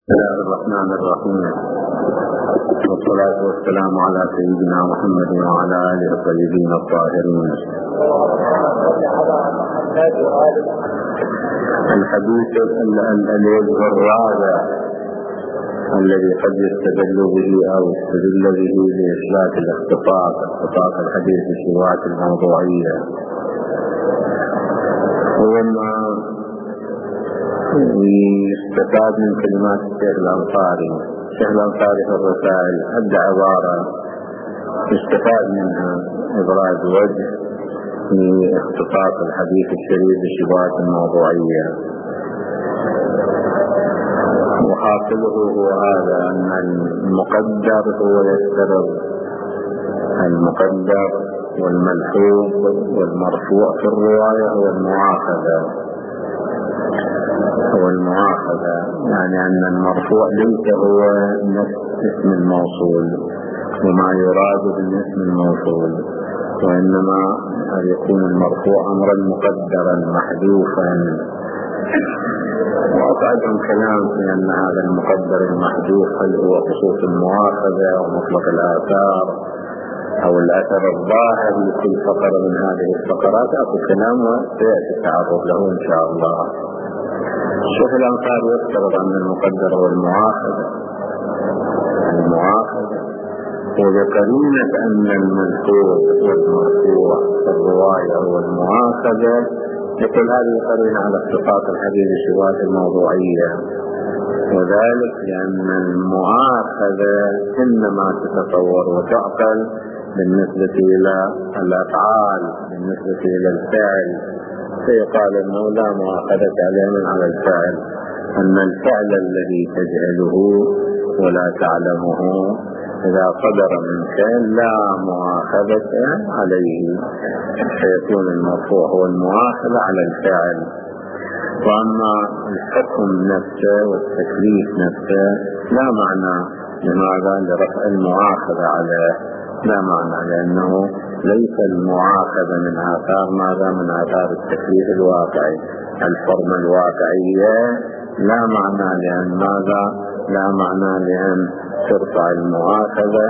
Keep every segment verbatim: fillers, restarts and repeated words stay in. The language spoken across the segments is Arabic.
بسم الله الرحمن الرحيم، والصلاة والسلام على سيدنا محمد وعلى آله الطيبين الطاهرين. الحديث الرابع الذي قد يستدل به أو يستدل به لإثبات الاختطاف اختطاف الحديث الشبهات الموضوعية، هو ما يستفاد من كلمات الشيخ الأنصاري. الشيخ الأنصاري في الرسائل أدى عبارة يستفاد منها إبراز وجه لاختطاف الحديث الشريف بالشبهات الموضوعية، وحاصله هو هذا أن المقدر هو يفترض المقدر والملحوظ والمرفوع في الرواية هو المؤاخذة هو المؤاخذة يعني أن المرفوع ليس هو نفس اسم الموصول وما يراد بالاسم الموصول، وإنما أن يكون المرفوع أمرا مقدرا محذوفا. وأقعدهم كلام في أن هذا المقدر المحذوف هل هو خصوص المؤاخذة أو مطلق الآثار أو الأثر الظاهر لكل فقرة من هذه الفقرات. أكو كلام وسيأتي التعرض له إن شاء الله. الشيخ الأنصاري يفترض أن المقدر هو المؤاخذة المؤاخذة وذكرينة أن الملحوظ والمرفوع في الرواية هو المؤاخذة، يقول هذه قرينة على اختطاف الحديث الشبهات الموضوعية، وذلك لأن المؤاخذة إنما تتصور وتعقل بالنسبة إلى الأفعال، بالنسبة إلى الفعل، فيقال أنه لا مؤاخذة عليه على الفعل، أن الفعل الذي تجهله ولا تعلمه إذا قدر منك لا مؤاخذة عليه، فيكون المرفوع هو المؤاخذة على الفعل. وأما الحكم نفسه والتكليف نفسه لا معنى لماذا لرفع المؤاخذة عليه، لا معنى، لأنه ليس المؤاخذة من آثار ماذا من آثار التكليف الواقعي. الحرمة الواقعية لا معنى لأن ماذا لا معنى لأن ترفع المؤاخذة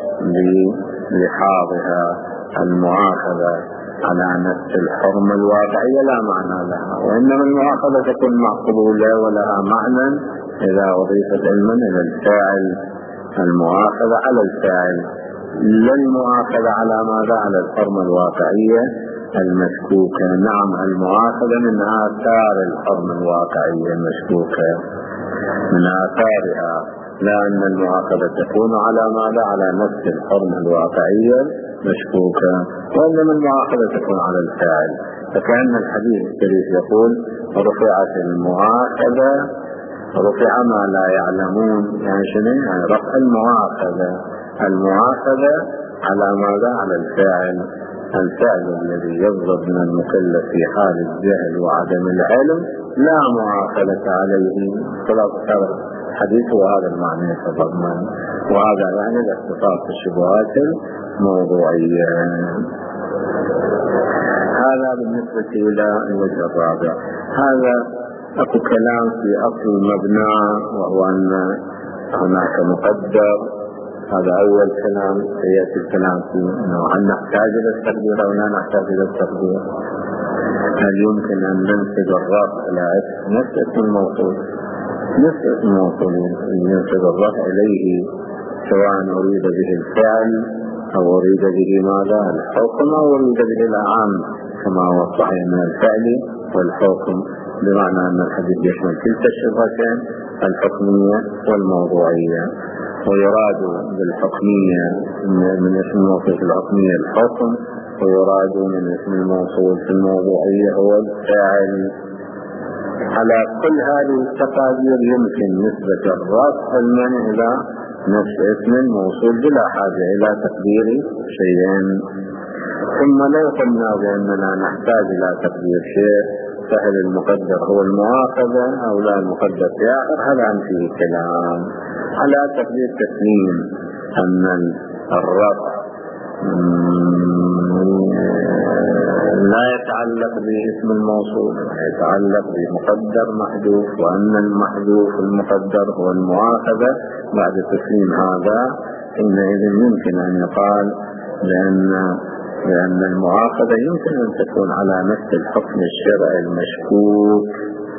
بلحاظها المؤاخذة على نفس الحرمة الواقعية لا معنى لها، وإنما المؤاخذة تكون مقبولة ولها معنى إذا أضيفت علما إلى الفاعل، المؤاخذة على الفاعل لا المؤاخذة على ماذا على الحرمة الواقعية المشكوكة. نعم المؤاخذة من آثار الحرمة الواقعية المشكوكة من آثارها، لا أن المؤاخذة تكون على ماذا على نفس الحرمة الواقعية مشكوكة، وإنما المؤاخذة تكون على الفاعل. فكأن الحديث الشريف يقول رفعت المؤاخذة، رفع ما لا يعلمون، يعني شنو يعني رفع المؤاخذة المؤاخذة على ماذا على الفاعل، الفعل الذي يصدر من المكلف في حال الجهل وعدم العلم لا مؤاخذة عليه. خلاصة الحديث وهذا المعنى يتضمن، وهذا يعني الاختصاص في الشبهات الموضوعية. هذا بالنسبة إلى الوجه الرابع. هذا أكو كلام في أصل المبنى، وهو أن هناك مقدر. هذا أول كلام. سيأتي الكلام في أنه هل نحتاج إلى التقدير أو لا نحتاج إلى التقدير؟ هل يمكن أن ننسب الرفع إلى نفس اسم الموصول نفس اسم الموصول ينسب الرفع إليه سواء أريد به الفعل أو أريد به ماذا الحكم أو أريد به الأعم، كما هو الصحيح من الفعل والحكم، بمعنى أن الحديث يشمل كلتا الشبهتين الحكمية والموضوعية. ويراد بالحكمية من اسم الموصول في الحكمية الحكم، ويراد من اسم الموصول في الموضوعية هو الفاعل. على كل هذه التقادير يمكن نسبة الرفع المنع إلى نفس اسم الموصول بلا حاجة إلى تقدير شيئين. ثم لا قلنا بأننا نحتاج إلى تقدير شيء، فهل المقدر هو المؤاخذة أو لا المقدر في آخر، هذا عن فيه كلام. على تقدير تسليم أن الرفع لا يتعلق يتعلق باسم الموصول ويتعلق بمقدر محذوف، وأن المحذوف المقدر هو المؤاخذة. بعد تسليم هذا حينئذ يمكن أن يقال لأن لأن المؤاخذة يمكن أن تكون على نفس الحكم الشرعي المشكوك،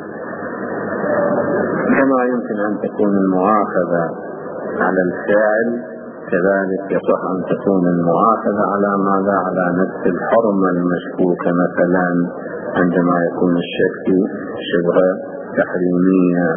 كما يمكن أن تكون المؤاخذة على الفعل، كذلك يصح أن تكون المؤاخذة على ماذا؟ على نفس الحرمة المشكوكة، مثلا عندما يكون الشك شبه تحريمية.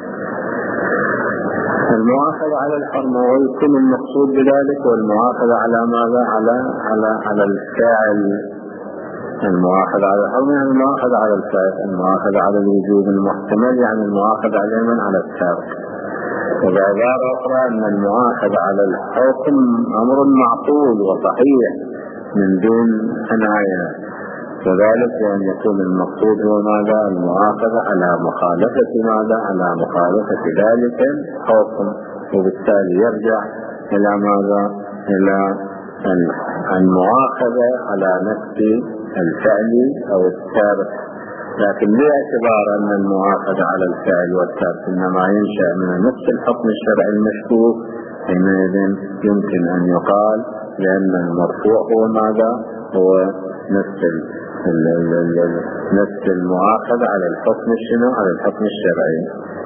المؤاخذة على الحرمة ويكون المقصود بذلك، والمؤاخذة على ماذا؟ على على على الفعل. المؤاخذة على الحرمة يعني المؤاخذة على الفعل، المؤاخذة على الوجوب المحتمل يعني المؤاخذة علينا على الترك. وبعبارة أخرى أن المؤاخذة على الحكم أمر معقول وصحيح من دون عناية، وذلك لأن يكون المقصود هو ماذا؟ المؤاخذة على مخالفة ماذا؟ على مخالفة ذلك الحكم، وبالتالي يرجع إلى ماذا؟ إلى المؤاخذة على نفس الفعل أو الترك. لكن باعتبار أن المؤاخذة على الفعل والترك إنما ينشأ من نفس الحكم الشرعي المشكوك، حينئذ يمكن أن يقال لأن المرفوع هو ماذا؟ هو نفس نفس المؤاخذة على الحكم الشنو؟ على الحكم الشرعي.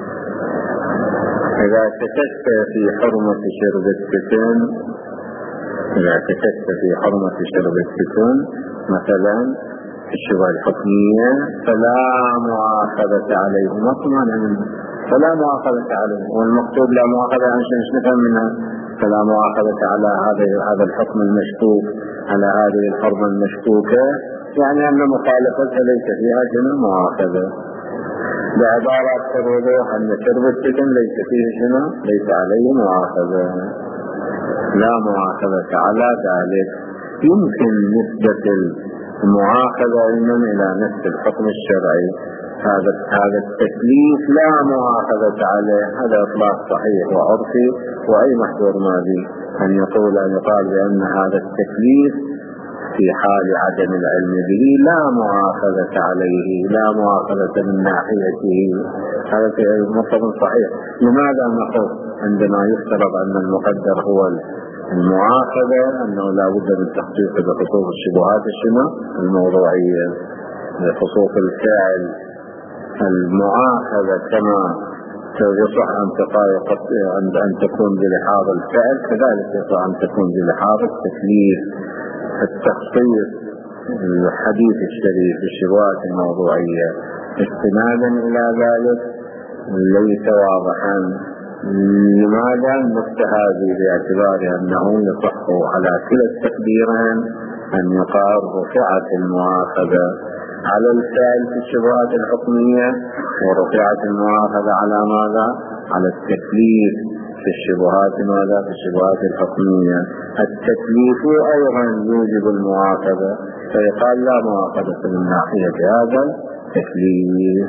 إذا شككت في حرمة شرب السكن إذا شككت في حرمة شرب السكن مثلا في الشبهة الحكمية فلا مؤاخذة عليه، مطمئن فلا مؤاخذة عليه، والمقصود لا مؤاخذة عشان نفهم منها فلا مؤاخذة على هذا هذا الحكم المشكوك، على هذه الحرمة المشكوكة، يعني أن مخالفتها ليس فيها شنو؟ مؤاخذة. بعبارة أكثر وضوح أن شرب السكن ليس فيه شنو؟ ليس عليه مؤاخذة، لا مؤاخذة على ذلك. يمكن نسبة المؤاخذة أيضا إلى نفس الحكم الشرعي، هذا هذا التكليف لا مؤاخذة عليه، هذا إطلاق صحيح وعرفي، وأي محظور ماضي أن يقول أن يقال بأن هذا التكليف في حال عدم العلم به لا مؤاخذة عليه، لا مؤاخذة من ناحيته، هذا مطلب صحيح. لماذا نقول عندما يفترض أن المقدر هو المؤاخذة أنه لا بد من تحقيق بخصوص الشبهات الشنو؟ الموضوعية، بخصوص الفعل. المؤاخذة كما يصح أن أن تكون بلحاظ الفعل، كذلك يصح أن تكون بلحاظ التكليف. التخصيص الحديث الشريف بالشبهات الموضوعية استنادا إلى ذلك ليس واضحا. لماذا؟ المستهادي باعتبار أنه يصح على كلا التقديرين أن يقال رفعت المؤاخذة على الفعل في الشبهات الحكمية، ورفعت المؤاخذة على ماذا؟ على التكليف في الشبهات ماذا؟ في الشبهات الحكمية. التكليف أيضا يوجب المؤاخذة، فيقال لا مؤاخذة من ناحية هذا التكليف.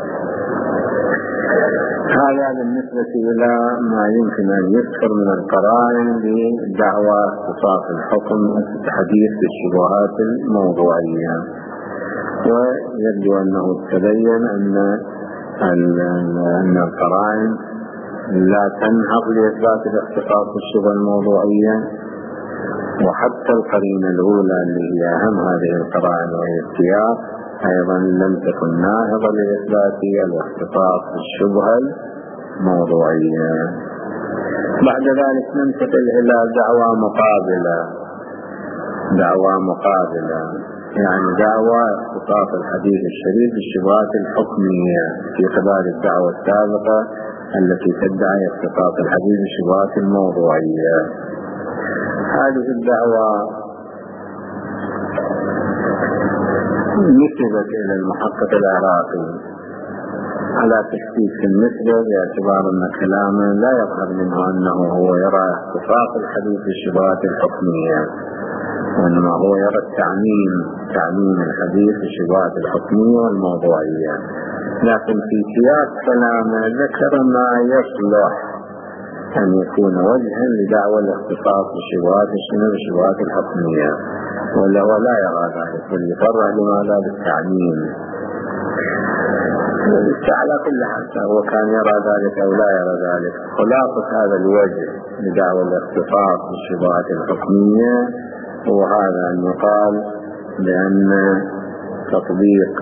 هذا بالنسبة إلى ما يمكن أن يذكر من القرائن بدعوى اختصاص الحكم الحديث بالشبهات الموضوعية. ويبدو أنه تبين أن أن القرائن لا تنهض لإثبات الاختصاص بالشبهة الموضوعية، وحتى القرينة الأولى اللي هي أهم هذه القرائن وهي السياق أيضا لم تكن ناهضة لإثبات الاختصاص بالشبهة الموضوعية. بعد ذلك ننتقل إلى دعوى مقابلة. دعوى مقابلة يعني دعوى اختصاص الحديث الشريف بالشبهات الحكمية في خلال الدعوة السابقة التي تدعي اختصاص الحديث بالشبهات الموضوعية. هذه الدعوة نسبت إلى المحقق العراقي على تشكيك النسبة، باعتبار أن كلامه لا يظهر منه أنه هو يرى اختصاص الحديث بالشبهات الحكمية، وإنما هو يرى التعميم تعميم الحديث بالشبهات الحكمية والموضوعية. لكن في سياق كلامه ذكر ما يصلح أن يكون وجها لدعوى الاختصاص بشبهات الشنو بشبهات الحكمية، ولا ولا يرى ذلك، بل يفرع لماذا بالتعميم. على كل حال هو كان يرى ذلك أو لا يرى ذلك. خلاصة هذا الوجه لدعوى الاختصاص بالشبهات الحكمية هو هذا أن يقال بأن تطبيق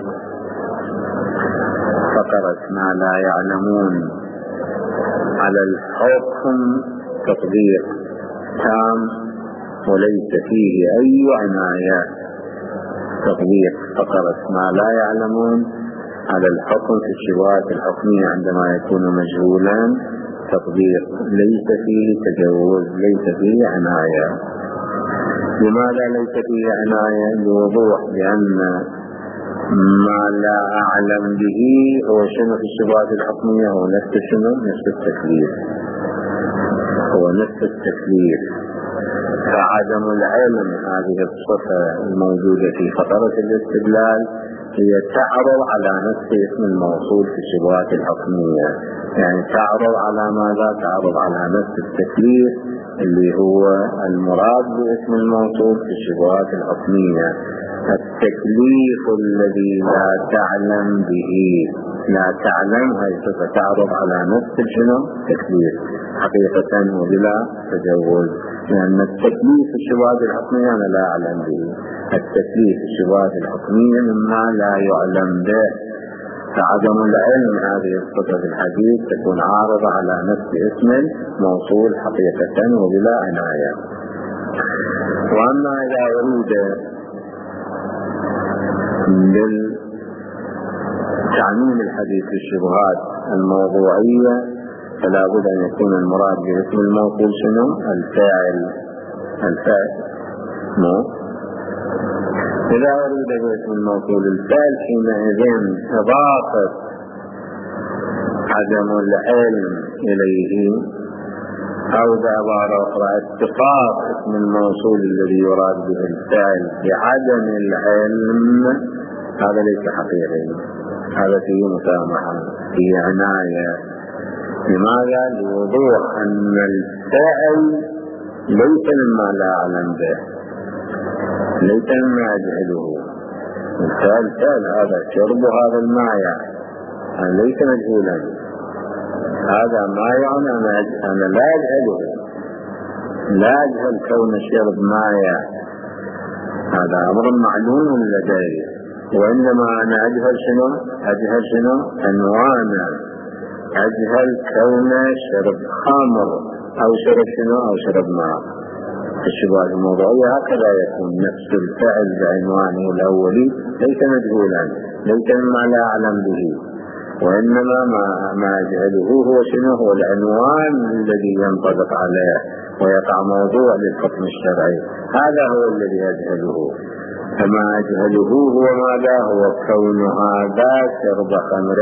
فقرة ما لا يعلمون على الحكم تطبيق تام وليس فيه أي عناية. تطبيق فقرة ما لا يعلمون على الحكم في الشبهات الحكمية عندما يكون مجهولا تطبيق ليس فيه تجوز، ليس فيه عناية. لماذا ليس فيه عناية؟ لوضوح بأن ما لا أعلم به هو شنو في الشبهات الحكمية؟ هو نفس شنو؟ نفس التكليف، هو نفس التكليف. فعدم العلم هذه الصفة الموجودة في فقرة الاستدلال هي تعرض على نفس اسم الموصول في الشبهات الحكمية، يعني تعرض على ماذا؟ تعرض على نفس التكليف اللي هو المراد باسم الموصول في الشبهات الحكمية. التكليف الذي لا تعلم به، لا تعلم هي ستعرض على نفس الشنو تكليف حقيقة وبلا تجوز، لأن التكليف في الشبهات الحكمية أنا لا أعلم به، التكليف في الشبهات الحكمية مما لا يعلم به. فعدم العلم هذه الصفة في الحديث تكون عارضة على نفس اسم موصول حقيقة وبلا عناية. وأما إذا أريد بالتعميم الحديث في الشبهات الموضوعية فلا بد أن يكون المراد باسم الموصول شنو؟ الفاعل. الفاعل مو إذا أريد باسم الموصول الفاعل حينئذ إضافة عدم العلم إليه أو بعبارة أخرى اتفاق اسم الموصول الذي يراد به الفاعل بعدم العلم هذا ليس حقيقي، هذا فيه مسامحة، فيه عناية. لماذا؟ لوضوح أن الفاعل ليس مما لا أعلم به، ليس مما أجهله. الفاعل فعل هذا شرب هذا الماء يعني ليس مجهولا، هذا ما يعني أنا لا أجهله، لا أجهل كون شرب ماء، هذا أمر معلوم لدي، وإنما أنا أجهل شنو؟ أجهل شنو؟ عنوانا، أجهل كون شرب خمر أو شرب شنو؟ أو شرب ماء. الشبهات الموضوعية هكذا يكون نفس الفعل بعنوانه الأولي ليس مجهولا، ليس مما لا أعلم به، وإنما ما, ما أجهله هو شنو؟ هو العنوان الذي ينطبق عليه ويقع موضوع للحكم الشرعي، هذا هو الذي أجهله. فما أجهله هو ماذا؟ هو كون هذا شرب خمر،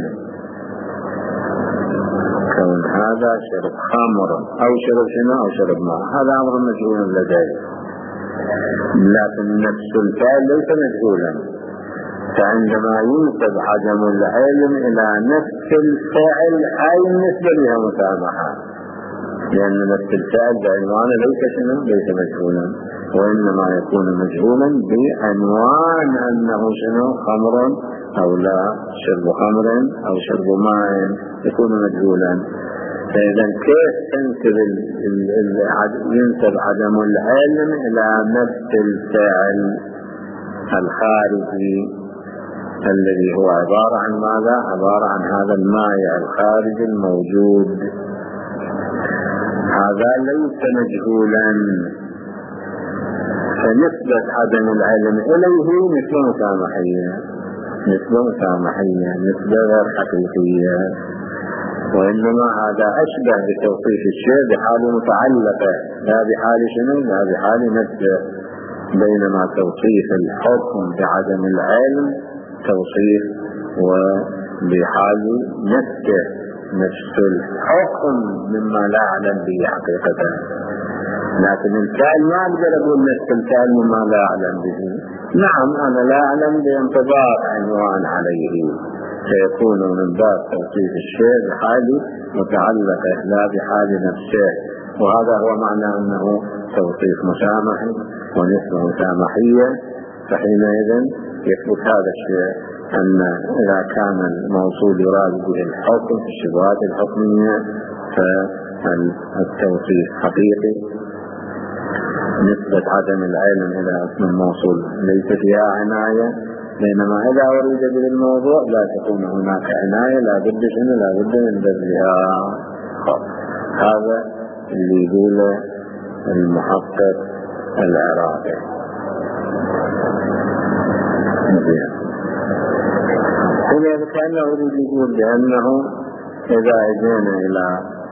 كون هذا شرب خمر أو شرب شنو؟ أو شرب ماء، هذا أمر مجهول لدي، لكن نفس الفعل ليس مجهولا. فعندما ينسب عدم العلم إلى نفس الفعل أي نسبة لها مسامحة، لأن نفس الفعل بعنوانه ليس شنو؟ ليس مجهولا، وإنما يكون مجهولا بعنوان أنه شنو؟ خمر أو لا شرب خمر أو شرب ماء يكون مجهولا. فإذا كيف تنسب ينسب عدم العلم إلى نفس الفعل الخارجي الذي هو عبارة عن ماذا؟ عبارة عن هذا المائع الخارج الموجود، هذا ليس مجهولا. فنسبة عدم العلم إليه نسبة مسامحية، نسبة مسامحية، نسبة غير حقيقية، وإنما هذا أشبه بتوصيف الشيء بحال متعلقة لا بحال شنو؟ لا بحال نفسه، بينما توصيف الحكم بعدم العلم توصيف وبحال نفسه، نفس الحكم مما لا أعلم به حقيقة. لكن الفعل ما أقدر أقول نفس الفعل مما لا أعلم به. نعم أنا لا أعلم بانطباق عنوان عليه، فيكون من باب توصيف الشيء بحال متعلقة لا بحال نفسه، وهذا هو معنى أنه توصيف مسامحي ونسبة مسامحية. فحينئذ يثبت هذا الشيء أن إذا كان الموصول يراد به الحكم في الشبهات الحكمية فالتوصيف حقيقي. نسبة عدم العلم إلى اسم الموصول ليس فيها عناية، بينما إذا أريد به الموضوع لا تكون هناك عناية، لا بد شنو لا بد من بذلها. هذا اللي يقوله المحقق العراقي. هنا كأنه يريد يقول بأنه إذا أجينا إلى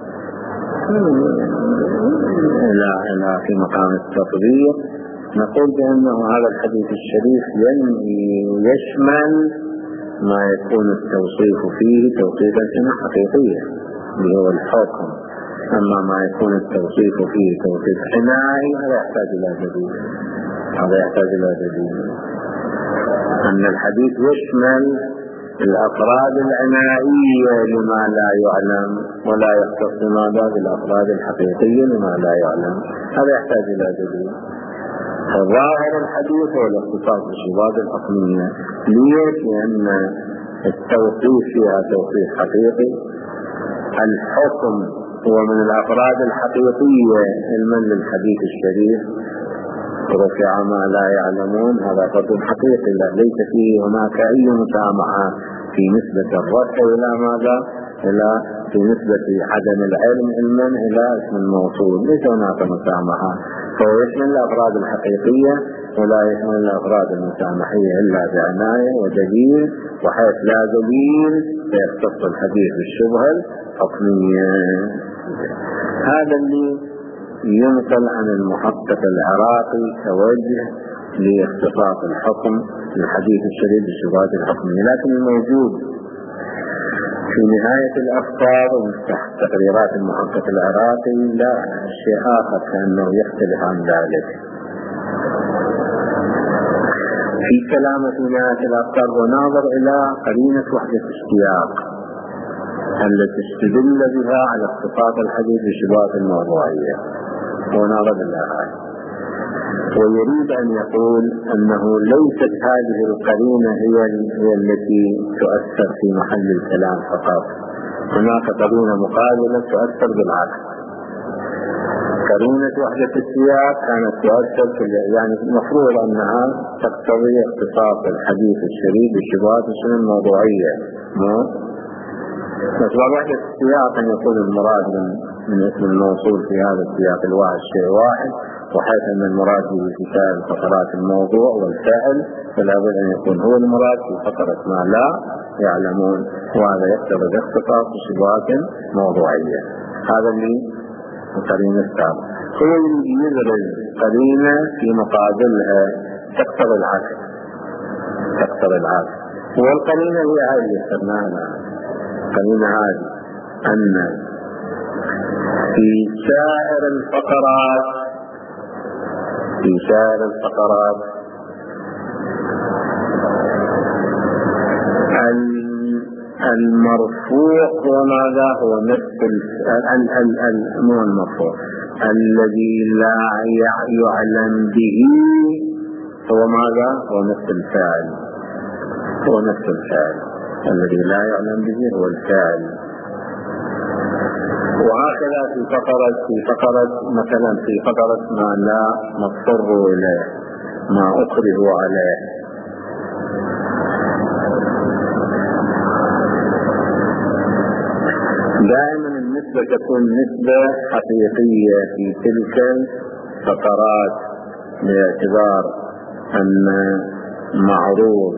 إلى إلى في مقام التطبيق نقول بأنه هذا الحديث الشريف يشمل ما يكون التوصيف فيه توصيفا حقيقيا اللي هو الحكم، أما ما يكون التوصيف فيه توصيف عنائي هذا يحتاج إلى دليل. هذا يحتاج إلى دليل أن الحديث يشمل الأفراد العنائية لما لا يعلم ولا يختص ماذا بالأفراد الحقيقية لما لا يعلم. هذا يحتاج إلى دليل. فظاهر الحديث هو الاختصاص بالشبهات الحكمية. ليش؟ لأن التوصيف فيها توصيف حقيقي، الحكم هو من الأفراد الحقيقية علما للحديث الشريف، رفع ما لا يعلمون هذا فضل حقيقي ليس فيه هناك أي مسامحة في نسبة الرفع إلى ماذا؟ إلى في نسبة عدم العلم علما إلى اسم الموصول، ليس هناك مسامحة. فهو يشمل الأفراد الحقيقية ولا يشمل الأفراد المسامحية إلا بعناية ودليل، وحيث لا دليل فيختص الحديث بالشبهة الحكمية. هذا اللي ينقل عن المحقق العراقي كوجه لاختصاص الحكم للحديث الشريف بالشبهات الحكمية. لكن الموجود في نهاية الأفكار ومفتح تقريرات المحقق العراقي لا شيء آخر كأنه يختلف عن ذلك. في كلامه في نهاية الأفكار وناظر إلى قرينة وحدة السياق التي استدل بها على اختصاص الحديث بالشبهات الموضوعية، وناظر لها ويريد أن يقول أنه ليست هذه القرينة هي, هي التي تؤثر في محل الكلام فقط، هناك قرينة مقابلة تؤثر بالعكس. قرينة وحدة السياق كانت تؤثر في يعني المفروض أنها تقتضي اختصاص الحديث الشريف بالشبهات الموضوعية، مو بس وحدة السياق أن يكون المراد من من اسم الموصول في هذا السياق الواحد شيء واحد، وحيث أن المراد به في سائر فقرات الموضوع والفعل فلا بد أن يكون هو المراد في فقرة ما لا يعلمون، وهذا يقتضي اختصاص الشبهات موضوعية. هذا اللي قرينة السابق. هو يدرج قرينة في مقابلها تقتضي العكس تقتضي العكس والقرينة هي هذه اللي استثناها. قرينة هذه أن في سائر الفقرات في سائر الفقرات المرفوع هو ماذا؟ هو نفس مو المرفوع الذي لا يعلم به هو ماذا؟ هو نفس الفاعل هو نفس الفاعل الذي لا يعلم به هو الفاعل. وهكذا في فقرة في فقرة مثلا في فقرة ما لا مضطر إليه ما أكره عليه، دائما النسبة تكون نسبة حقيقية في تلك الفقرات باعتبار أن معروض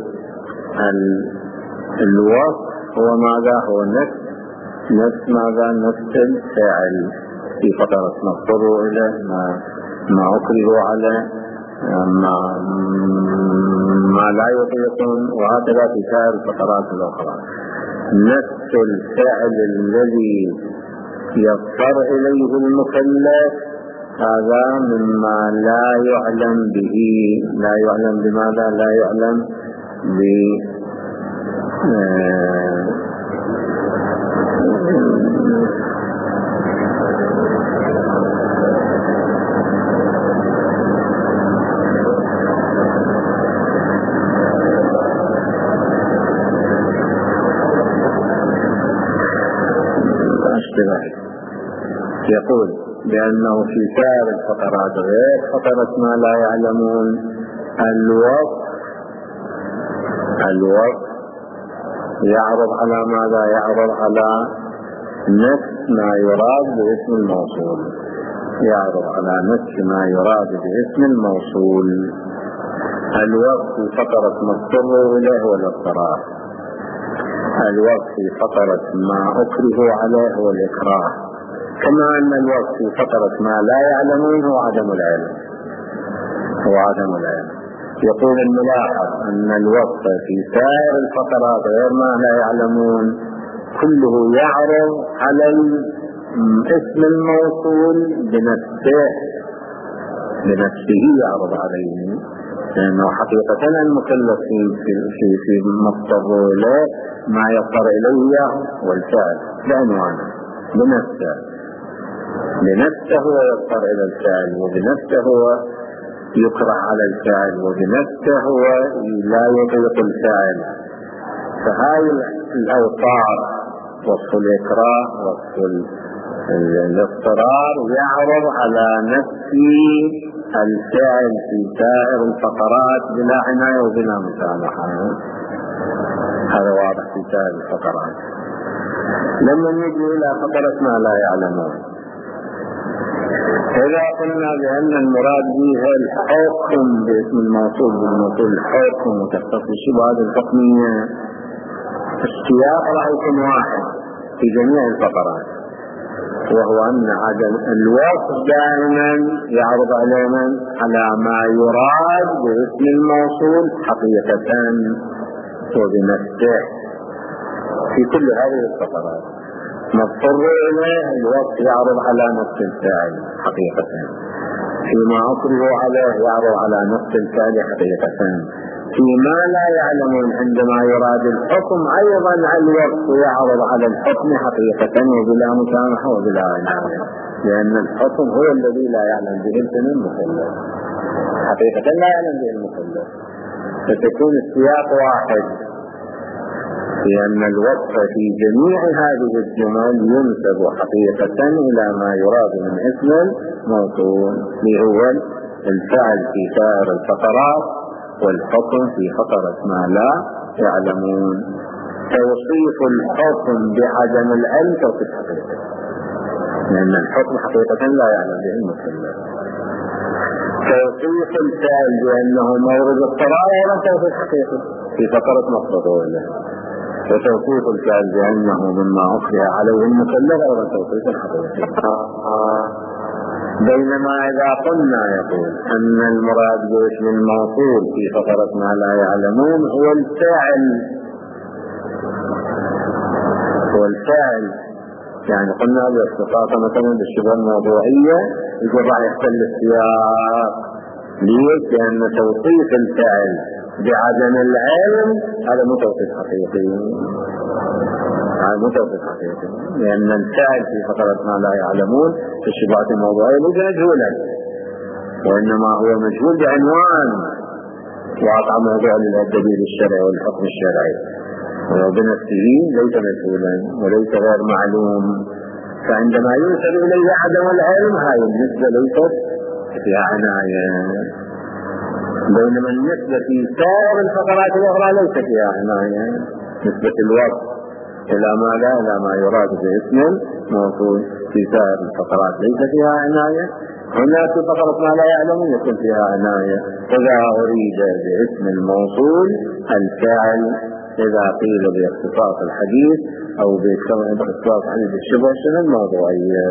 الوصف هو ماذا؟ هو نفس نفس ماذا؟ نفس الفعل في فقرة مضطر إليه ما ما أكره عليه ما, ما لا يطيقون، وهكذا في سائر الفقرات الأخرى. نفس الفعل الذي يضطر إليه المكلف هذا مما لا يعلم به لا يعلم بماذا؟ لا يعلم يقول بأنه في سائر الفقرات غير فقرة ما لا يعلمون الوقت الوقت يعرض على ماذا؟ يعرض على نفس ما يراد باسم الموصول، يعرض على نفس ما يراد باسم الموصول. الوقت في فقرة ما اضطروا إليه والاضطرار، الوقت في فقرة ما أكره عليه والإكراه، كما أن الوقت في فقرة ما لا يعلمون هو عدم العلم، هو عدم العلم. يقول الملاحظ أن الوقت في سائر الفقرات غير ما لا يعلمون كله يعرض على اسم الموصول بنفسه، بنفسه يعرض عليه، لأنه حقيقة المكلف في في في مضطر إليه ما يضطر إليه والفعل بعنوانه بنفسه، بنفسه هو يضطر إلى الفعل، وبنفسه هو يكره على الفعل، وبنفسه هو لا يطلق الفعل. فهذه الأوصاف وصف الإكراه وصف الاضطرار يعرض على نفس الفعل في سائر الفقرات بلا عناية وبلا مسامحة. هذا واضح في سائر الفقرات. لما نجي إلى فقرة ما لا يعلمون، إذا قلنا بأن المراد به الحكم باسم الموصول بالموصول الحكم وتختص الشبهات الحكمية، السياق راح يكون واحد في جميع الفقرات، وهو أن عدم الوصف دائما يعرض علينا على ما يراد باسم الموصول حقيقة وبنفسه في كل هذه الفقرات. مضطر إليه الوقت يعرض على نفس الفعل حقيقة، فيما أكره عليه يعرض على نفس الفعل حقيقة، فيما لا يعلمون عندما يراد الحكم أيضا الوقت يعرض على الحكم حقيقة وبلا مسامحة وبلا عناية، لأن الحكم هو الذي لا يعلم به المكلف حقيقة، لا يعلم به المكلف، فتكون السياق واحد، لأن الوصف في جميع هذه الجمل ينسب حقيقة إلى ما يراد من اسم الموصول، هو الفعل في سائر الفقرات والحكم في فقرة ما لا يعلمون. توصيف الحكم بعدم العلم توصيف حقيقة، لأن الحكم حقيقة لا يعلم به المكلف. توصيف الفعل بأنه مورد اضطرار ولا توصيف حقيقي في فقرة مقصده له، وتوصيف الفعل بأنه مما أكره عليه المكلف ولا توصيف حقيقي. بينما إذا قلنا يقول أن المراد باسم الموصول في فقرة ما لا يعلمون هو الفعل، هو الفعل، يعني قلنا باختصاص مثلا بالشبه الموضوعية يقول راح يختل السياق. ليش؟ لأن توصيف الفعل بعدم العلم هذا مو توصيف حقيقي، هذا مو توصيف حقيقي، لأن الفعل في فقرة ما لا يعلمون في الشبهات الموضوعية ليس مجهولا، وإنما هو مجهول بعنوان واقع موضوع للدليل الشرعي والحكم الشرعي، وبنفسه ليس مجهولا وليس غير معلوم. فعندما ينسب إليه عدم العلم هذه النسبة ليست فيها عناية، بينما النسبة في سائر الفقرات الأخرى ليس فيها عناية. نسبة الوقت إلى ما لا إلى ما يراد باسم موصول في سائر الفقرات ليس فيها عناية، هنا في فقرة ما لا يعلمون يكون فيها عناية. إذا أريد باسم الموصول الفعل إذا قيل باختصاص الحديث أو باختصاص حديث الشبه شنو الموضوعية،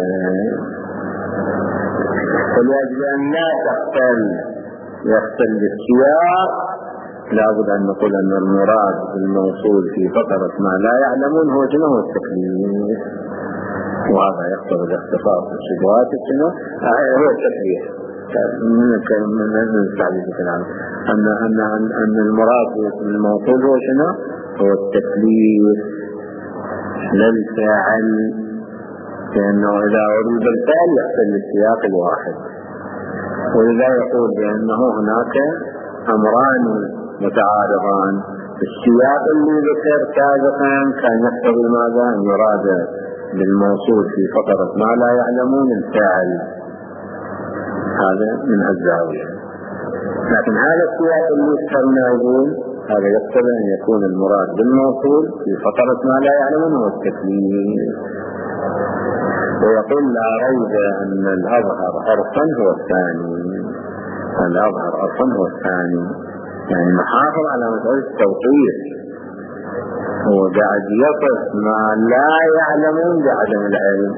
فلأجل أن لا تختل يختل السياق لابد أن نقول أن المراد بالموصول في فقرة ما لا يعلمون هو شنو؟ هو التكليف، وهذا يقتضي الاختصاص الشبهات شنو؟ هو التكليف، من تعريف الكلام أن أن أن أن المراد باسم الموصول هو شنو؟ هو التكليف لا الفاعل، لأنه إذا أريد الفعل يحتل السياق الواحد. ولذا يقول بأنه هناك أمران متعارضان. السياق اللي ذكر سابقا كان يقتضي ماذا؟ أن يراد بالموصول في فقرة ما لا يعلمون الفاعل، هذا من الزاوية. لكن هذا السياق اللي ذكرنا يقول هذا يقتضي أن يكون المراد بالموصول في فقرة ما لا يعلمون هو التكليف. ويقول لا ريب أن الأظهر عرفا هو الثاني، الأظهر عرفا هو الثاني، يعني محافظ على مسألة التوقيف. هو قاعد يصف ما لا يعلمون بعدم العلم،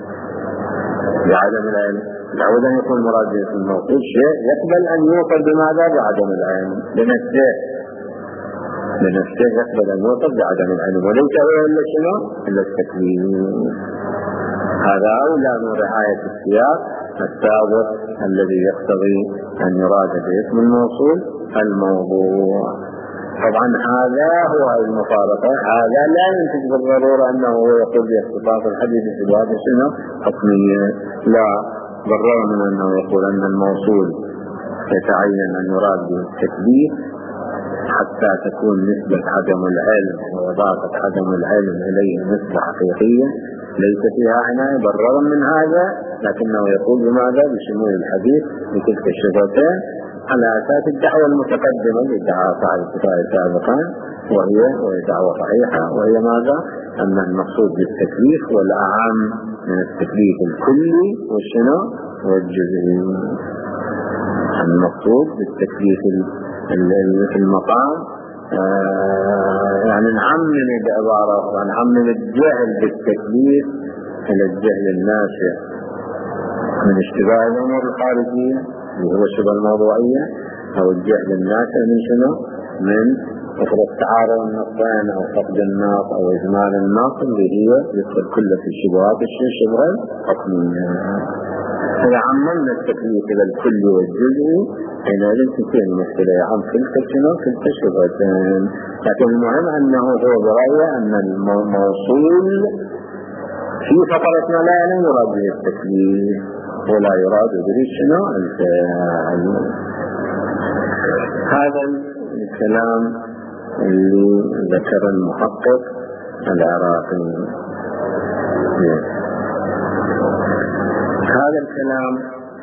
بعدم العلم لابد أن يكون مراد في الموصول شيء يقبل أن يوصل بماذا؟ بعدم العلم، لنفسه لنفسه يقبل أن يوصل بعدم العلم، وليس هو إلا شنو؟ إلا التكليف. هذا أولى من رعاية السياق السابق الذي يقتضي أن يراد باسم الموصول الموضوع. طبعا هذا هو المفارقة، هذا لا ينتج بالضرورة أنه هو يقول باختصاص الحديث في باب شنو؟ حكمية، لا، بالرغم من أنه يقول أن الموصول يتعين أن يراد بالتكليف حتى تكون نسبة عدم العلم وإضافة عدم العلم إليه نسبة حقيقية ليس فيها عناية. بالرغم من هذا لكنه يقول بماذا؟ بشمول الحديث بتلك الشبهتين على أساس الدعوة المتقدمة للدعاء صاحب الكفاية سابقا، وهي وهي دعوة صحيحة، وهي ماذا؟ أن المقصود بالتكليف والأعم من التكليف الكلي والشنو؟ والجزئي. المقصود بالتكليف في المقام آه يعني نعمم بعبارة ونعمم الجهل بالتكليف إلى الجهل الناشئ من اشتباه الأمور الخارجية اللي هو الشبه الموضوعية، أو الجهل الناشئ من شنو؟ من افرض تعارض النصين أو فقد النص أو إجمال النص اللي هي يدخل كله في الشبهات الشبهة الحكمية. إذا عممنا التكليف إلى الكل والجزء حينئذ تكون المشكلة يعم كلتا شنو؟ كلتا شبهتين. لكن المهم أنه هو برأيه أن الموصول في فقرة ما لا يعلم يراد به التكليف ولا يراد به شنو؟ الفعل. هذا الكلام اللي ذكر المحقق العراقي. هذا الكلام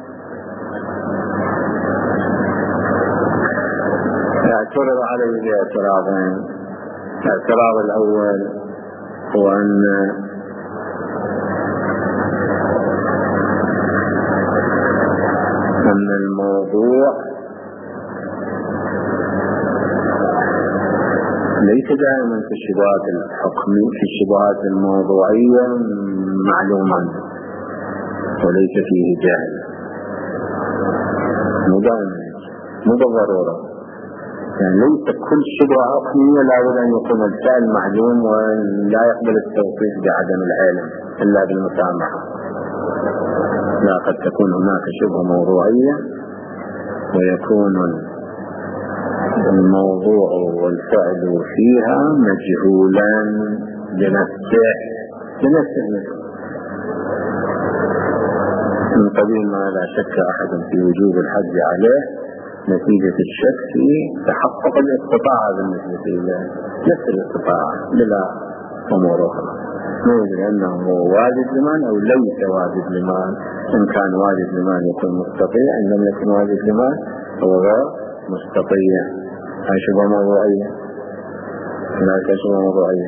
اعترض عليه باعتراضين. الاعتراض الأول هو أن أن الموضوع ليس دائما في الشبهات الحكمية، في الشبهات الموضوعية معلوما وليس فيه جهل، مو دائما، مو بالضرورة. يعني ليس كل شبهة حكمية لابد أن يكون الفعل معلوم ولا يقبل التوصيف بعدم العلم إلا بالمسامحة. لا، قد تكون هناك شبهة موضوعية ويكون الموضوع والفعل فيها مجهولا بنفسه بنفسه من قبيل ما لا شك أحد في وجوب الحج عليه نتيجة الشك في تحقق الاستطاعة بالنسبة إلى نفس الاستطاعة بلا أمور أخرى، ما يدري أنه واجب لمن أو ليس واجب لمن. إن كان واجب لمن يكون مستطيع، إن لم يكن واجب لمن هو غير مستطيع. هاي شبه موضوعية، هناك شبه موضوعية،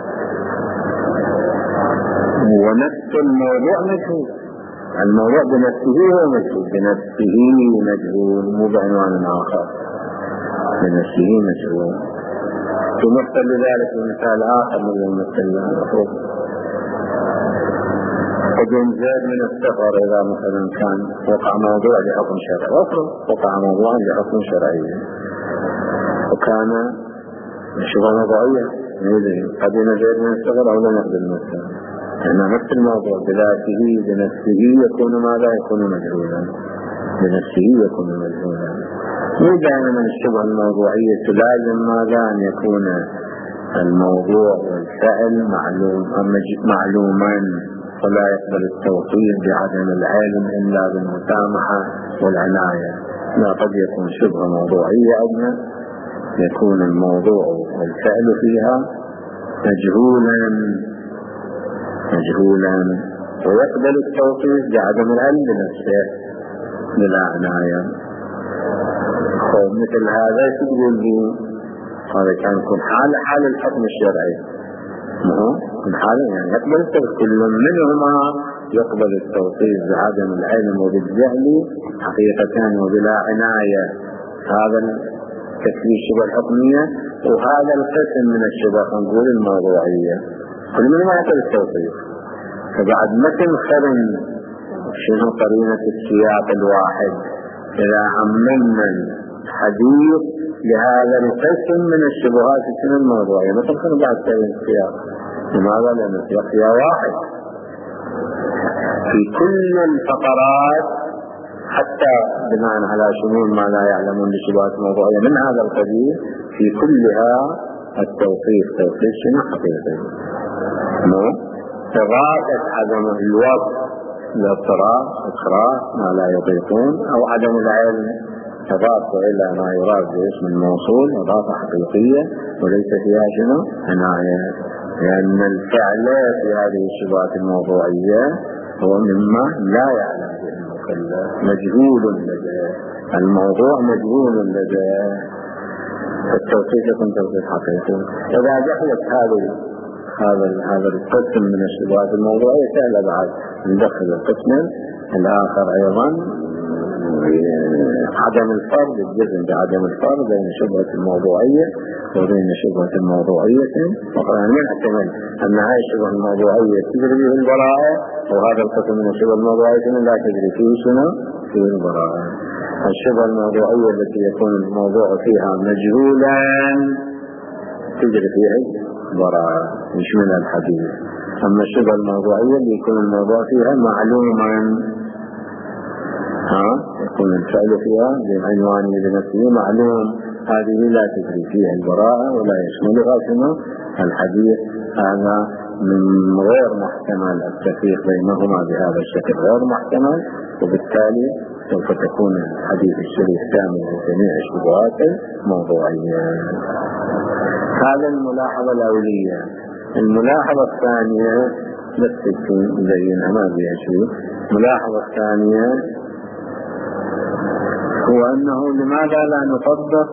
ونفس الموضوع مجهول. الموضوع بنفسه هو مجهول، بنفسه مجهول، مو بعنوان آخر، بنفسه مجهول. تمثل لذلك بمثال آخر من المثل المفروض قدوم زاد من السفر. إذا مثلا كان وقع موضوع لحكم شرعي، أفرض وقع موضوع لحكم شرعي وكان شبه موضوعية، قدوم زاد من السفر أو لم يقدم السفر، يعني نفس الموضوع بذاته بنفسه يكون ماذا؟ يكون مجهولا. بنفسه يكون مجهولا. دائما الشبهة الموضوعية تلازم ماذا؟ أن يكون الموضوع والفعل معلوم معلوما، ولا يقبل التوصيف بعدم العلم إلا بالمسامحة والعناية. لا قد يكون شبهة موضوعية أيضا يكون الموضوع والفعل فيها مجهولا مجهولا ويقبل التوصيف بعدم العلم بنفسه بلا عناية. مثل هذا تقول لي هذا كان كل حالة حال الحكم الشرعي، كل حالة يعني يقبل التوصيف، كل منهما يقبل التوصيف بعدم العلم وبالجهل حقيقة وبلا عناية. هذا تكفيه الشبهة الحكمية، وهذا القسم من الشبهة نقول الموضوعية كل منهما يقبل التوصيف. فبعد مثل خرم شنو قرينة السياق الواحد إذا عممنا الحديث لهذا القسم من الشبهات السنة الموضوعية مثل خرم بعد قرينة السياق. لماذا؟ لأن السياق فيها واحد في كل الفقرات، حتى بناء على شمول ما لا يعلمون للشبهات الموضوعية من هذا القبيل في كلها التوصيف توصيف شنو حقيقي، مو إغاثة عدم الوقت الاضطراب إكراه ما لا يطيقون، أو عدم العلم إضافة إلى ما يراد باسم الموصول إضافة حقيقية وليس فيها شنو عناية. لأن الفعل في هذه الشبهات الموضوعية هو مما لا يعلم به المكلف، مجهول لديه الموضوع، مجهول لديه، فالتوصيف يكون توصيف حقيقي. إذا دخلت هذه هذا هذا القسم من الشبهات الموضوعية سهل بعد ندخل القسم الآخر أيضا عدم الفرق، الجزم بعدم الفرق بين شبهة الموضوعية وبين شبهة الموضوعية. وقال نحتمل أن هذه الشبهة الموضوعية تجري به البراءة، وهذا القسم من الشبهة الموضوعية لا تجري فيه شنو فيه البراءة. الشبهة الموضوعية التي يكون الموضوع فيها مجهولا تجري فيها براءة مش من الحديث. أما الشبهة الموضوعية اللي يكون الموضوع فيها معلوما، ها يكون الفعل فيها بعنوانه بنفسه معلوم، هذه لا تجري فيها البراءة ولا يشملها شنو الحديث. هذا من غير محتمل التفريق بينهما بهذا الشكل، غير محتمل، وبالتالي سوف تكون الحديث الشريف كامل لجميع الشبهات الموضوعية. هذا الملاحظة الأولية. الملاحظة الثانية بس زينا ما فيها شيء. الملاحظة الثانية هو أنه لماذا لا نطبق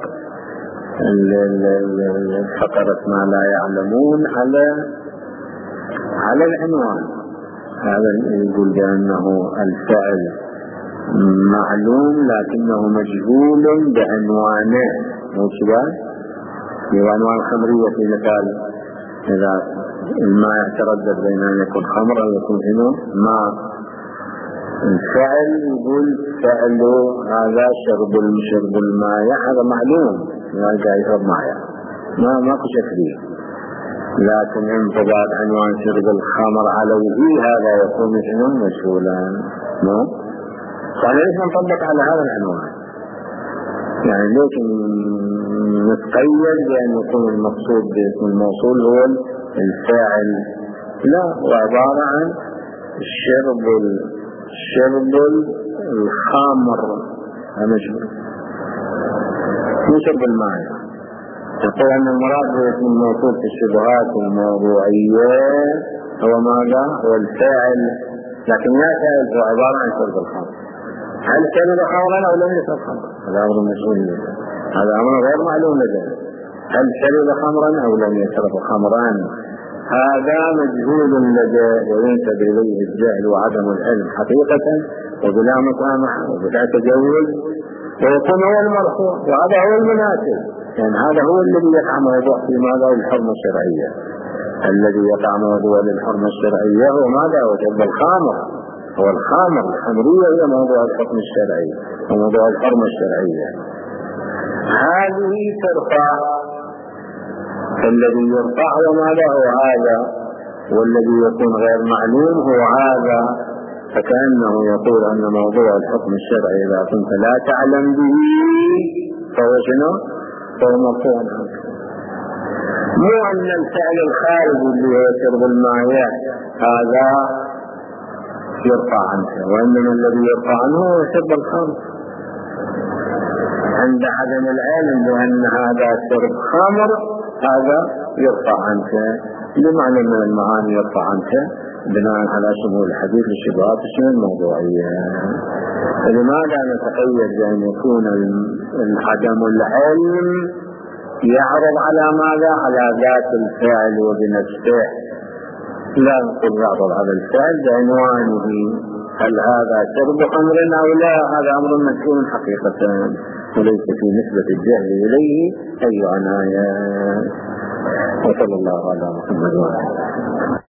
فقرة ما لا يعلمون على على العنوان. هذا يقول بأنه الفعل معلوم لكنه مجهول بعنوانه، مو كذا؟ بعنوان الخمرية في مثال، إذا الماء يتردد بين أن يكون خمر أو يكون إنه ماء، الفعل يقول فعله هذا شرب شرب الماء، هذا معلوم ما جاي يشرب ماء، ما ماكو شكلي. لكن انضباط عنوان شرب الخمر عليه هذا يكون شنو مجهولا. مو قال ليش نطبق على هذا العنوان؟ يعني ليش نتقيد بأن يكون المقصود باسم الموصول هو الفاعل؟ لا، وعبارة عن الشرب الشرب الخمر مجهول، مو شرب الماء. يقول أن المراد باسم الموصول في الشبهات الموضوعية هو ماذا؟ هو الفاعل، لكن لا فاعل، هو عبارة عن شرب الخمر. هل شرب خمرا أو لم يشرب خمرا؟ هذا أمر مجهول، هذا أمر غير معلوم لديه. هل شرب خمرا أو لم يشرب خمرا؟ هذا مجهول لديه، وينسب إليه الجهل وعدم العلم حقيقة وبلا مسامحة وبلا تجوز، ويكون هو المرفوع، وهذا هو المناسب. يعني هذا هو الذي يقع موضوع في ماذا؟ الحرمة الشرعية. الذي يقع موضوع للحرمة الشرعية هو ماذا؟ هو شرب الخمر، هو الخمر. الخمرية هي موضوع الحكم الشرعي وموضوع الحرمة الشرعية. هذه ترفع، الذي يرفع هو ماذا؟ هو هذا، والذي يكون غير معلوم هو هذا. فكأنه يقول أن موضوع الحكم الشرعي إذا كنت لا تعلم به فهو شنو؟ فهو مرفوع عنك. مو أن الفعل الخارجي اللي هو شرب الماء هذا يرفع عنك، وإنما الذي يرفع عنه هو شرب الخمر عند عدم العلم بأن هذا شرب خمر، هذا يرفع عنك لمعنى من المعاني يرفع عنك بناء على شمول الحديث للشبهات الشمول الموضوعية. فلماذا نتقيد بأن يكون عدم العلم يعرض على ماذا؟ على ذات الفعل وبنفسه، لا نقول يعرض على الفعل بعنوانه هل هذا شرب خمر أو لا، هذا أمر مجهول حقيقة وليس في نسبة الجهل إليه أي عناية. وصلى الله على محمد وعلى